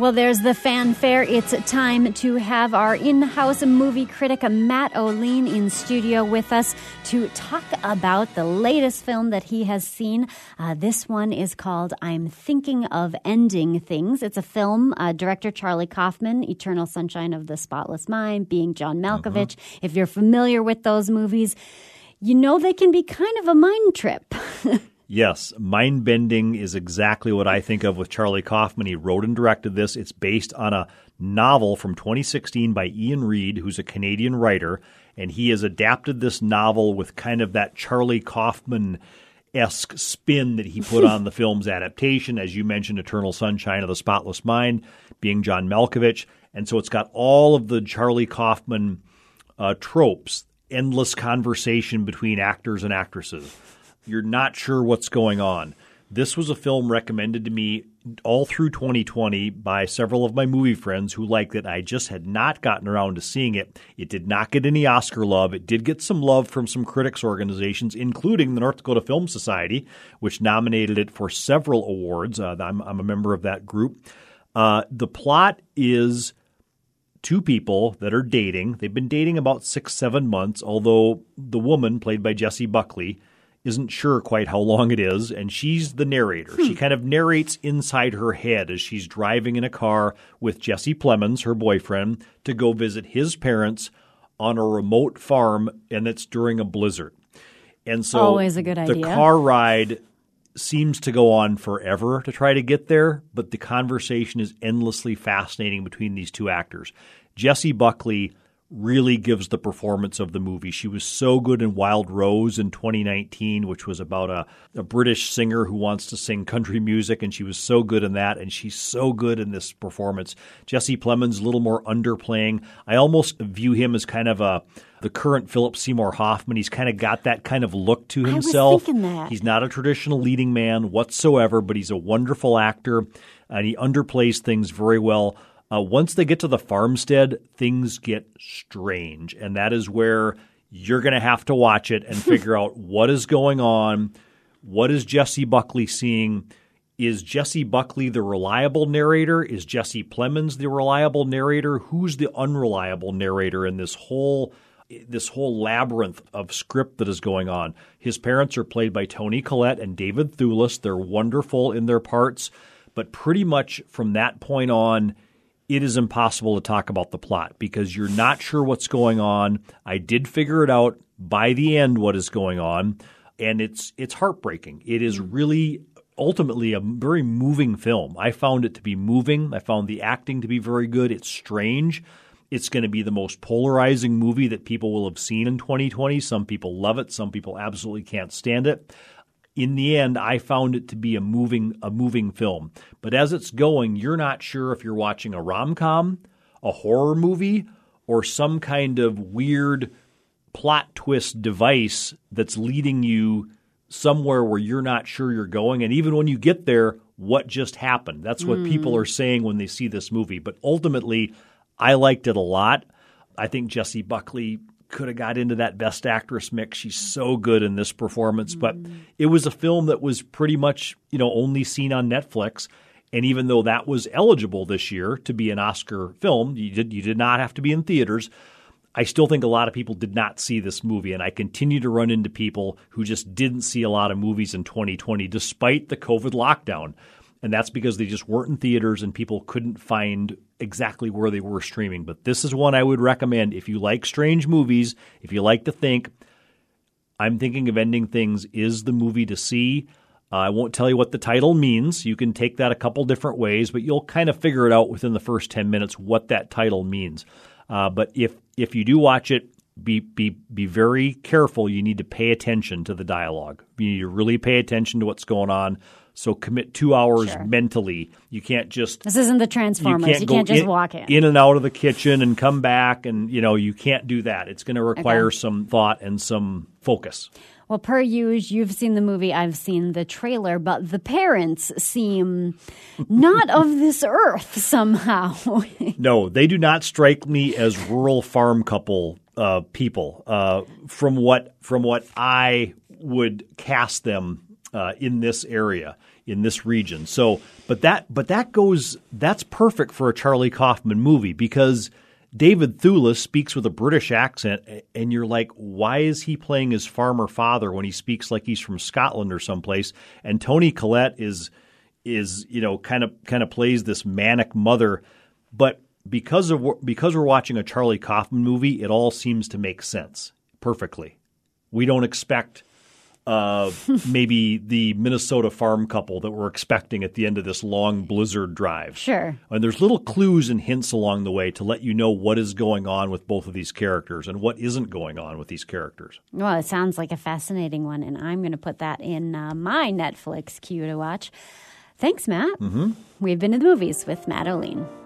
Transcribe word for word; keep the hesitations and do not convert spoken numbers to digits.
Well, there's the fanfare. It's time to have our in-house movie critic, Matt O'Lean, in studio with us to talk about the latest film that he has seen. Uh, this one is called I'm Thinking of Ending Things. It's a film, uh, director Charlie Kaufman, Eternal Sunshine of the Spotless Mind, Being John Malkovich. Uh-huh. If you're familiar with those movies, you know they can be kind of a mind trip. Yes, mind-bending is exactly what I think of with Charlie Kaufman. He wrote and directed this. It's based on a novel from twenty sixteen by Ian Reid, who's a Canadian writer, and he has adapted this novel with kind of that Charlie Kaufman-esque spin that he put on the film's adaptation. As you mentioned, Eternal Sunshine of the Spotless Mind, Being John Malkovich. And so it's got all of the Charlie Kaufman uh, tropes, endless conversation between actors and actresses. You're not sure what's going on. This was a film recommended to me all through twenty twenty by several of my movie friends who liked it. I just had not gotten around to seeing it. It did not get any Oscar love. It did get some love from some critics organizations, including the North Dakota Film Society, which nominated it for several awards. Uh, I'm, I'm a member of that group. Uh, the plot is two people that are dating. They've been dating about six, seven months, although the woman, played by Jessie Buckley, isn't sure quite how long it is, and she's the narrator. Hmm. She kind of narrates inside her head as she's driving in a car with Jesse Plemons, her boyfriend, to go visit his parents on a remote farm, and it's during a blizzard. And so always a good idea. The car ride seems to go on forever to try to get there, but the conversation is endlessly fascinating between these two actors. Jessie Buckley really gives the performance of the movie. She was so good in Wild Rose in twenty nineteen, which was about a, a British singer who wants to sing country music, and she was so good in that, and she's so good in this performance. Jesse Plemons, a little more underplaying. I almost view him as kind of a the current Philip Seymour Hoffman. He's kind of got that kind of look to himself. I was thinking that. He's not a traditional leading man whatsoever, but he's a wonderful actor, and he underplays things very well. Uh, once they get to the farmstead, things get strange, and that is where you're going to have to watch it and figure out what is going on. What is Jessie Buckley seeing? Is Jessie Buckley the reliable narrator? Is Jesse Plemons the reliable narrator? Who's the unreliable narrator in this whole this whole labyrinth of script that is going on? His parents are played by Toni Collette and David Thewlis. They're wonderful in their parts, but pretty much from that point on, it is impossible to talk about the plot because you're not sure what's going on. I did figure it out by the end what is going on, and it's it's heartbreaking. It is really ultimately a very moving film. I found it to be moving. I found the acting to be very good. It's strange. It's going to be the most polarizing movie that people will have seen in twenty twenty. Some people love it. Some people absolutely can't stand it. In the end, I found it to be a moving a moving film. But as it's going, you're not sure if you're watching a rom-com, a horror movie, or some kind of weird plot twist device that's leading you somewhere where you're not sure you're going. And even when you get there, what just happened? That's what mm. people are saying when they see this movie. But ultimately, I liked it a lot. I think Jessie Buckley could have got into that Best Actress mix. She's so good in this performance. Mm. But it was a film that was pretty much, you know, only seen on Netflix. And even though that was eligible this year to be an Oscar film, you did you did not have to be in theaters. I still think a lot of people did not see this movie, and I continue to run into people who just didn't see a lot of movies in twenty twenty despite the COVID lockdown. And that's because they just weren't in theaters and people couldn't find exactly where they were streaming. But this is one I would recommend if you like strange movies, if you like to think. I'm Thinking of Ending Things is the movie to see. Uh, I won't tell you what the title means. You can take that a couple different ways, but you'll kind of figure it out within the first ten minutes what that title means. Uh, but if if you do watch it, be be be very careful. You need to pay attention to the dialogue. You need to really pay attention to what's going on. So commit two hours sure. mentally. You can't just – This isn't the Transformers. You can't, you can't just in, walk in. In and out of the kitchen and come back and, you know, you can't do that. It's going to require okay. some thought and some focus. Well, per usual, you've seen the movie, I've seen the trailer, but the parents seem not of this earth somehow. No, they do not strike me as rural farm couple uh, people uh, from what from what I would cast them uh, in this area. in this region. So, but that but that goes that's perfect for a Charlie Kaufman movie because David Thewlis speaks with a British accent, and you're like, why is he playing his farmer father when he speaks like he's from Scotland or someplace? And Toni Collette is is you know kind of kind of plays this manic mother, but because of because we're watching a Charlie Kaufman movie, it all seems to make sense perfectly. We don't expect uh, maybe the Minnesota farm couple that we're expecting at the end of this long blizzard drive. Sure. And there's little clues and hints along the way to let you know what is going on with both of these characters and what isn't going on with these characters. Well, it sounds like a fascinating one, and I'm going to put that in uh, my Netflix queue to watch. Thanks, Matt. Mm-hmm. We've been to the movies with Matt Olien.